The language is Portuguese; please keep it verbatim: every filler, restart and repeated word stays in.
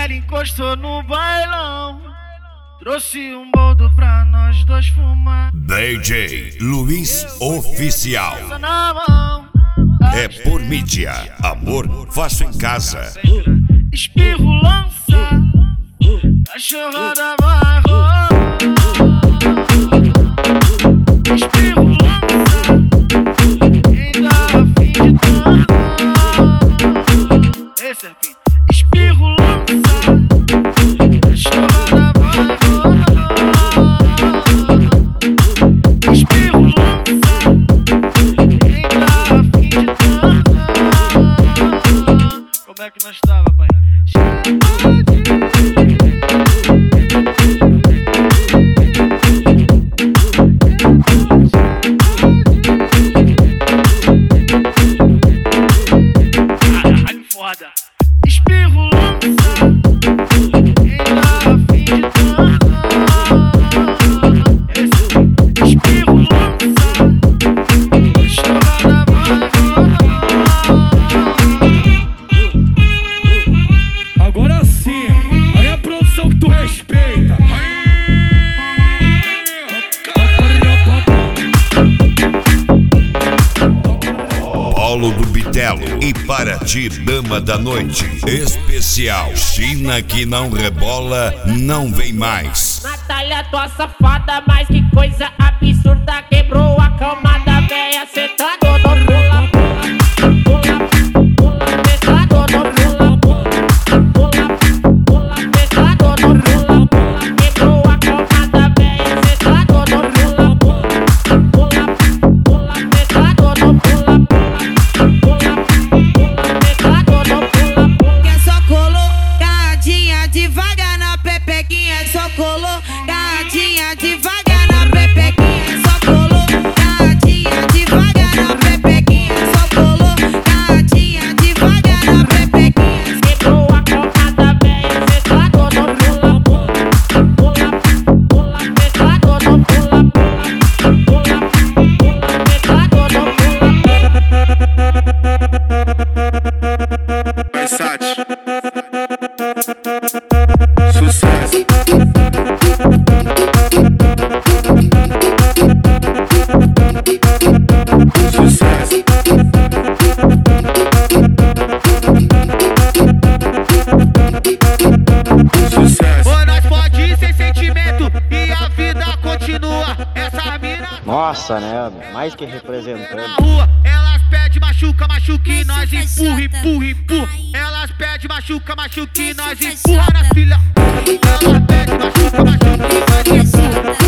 ela encostou no bailão, trouxe um boldo pra nós dois fumar. D J Luiz Oficial. Na mão, É por mídia, amor faço em casa. espirro lança, cachorrada vai rolar. Espirro lança, quem tá afim de dançar. Esse é aqui. Espirro lança, cachorrada vai rolar. Espirro lança, quem tá afim de dançar. Como é que nós tava, pai? Caralho, foda. Espirro lança, quem tá afim de dançar. Esse espirro lança, chorada vai rolar. Agora sim, aí a produção que tu respeita. Paulo do Bitelo e para ti, dama da noite. Especial China que não rebola, não vem mais. Natália, tua safada, mas que coisa absurda. Quebrou a cama da véia, cê tá dono, pula, pula, pula, cê tá dono, pula, pula, pula, cê tá dono, pula, pula. Quebrou a cama da véia, cê tá dono, pula, pula, pula, pula, cê tá dono, pula, pula, pula, cê tá dono, pula, pula. Que é só colocadinha devagar na pepequinha, é só colocadinha devagar na pepequinha, é só colocadinha devagar na pepequinha, é só colocadinha devagar na pepequinha. Quebrou a cama da véia, cê tá dono, pula, pula, pula, pula, cê tá dono, pula, pula, pula, pula, cê tá dono, pula, Versace. Sucesso. Sucesso. Sucesso. Ô, nós pode ir sem sentimento e a vida continua. Essa mina Nossa, né? Mais que representando. na rua, elas pedem machuca, machuca e nós empurra, empurra, empurra. Elas pedem machuca, machuca e nós empurra na filha. Elas pedem machuca, machuca e nós empurra.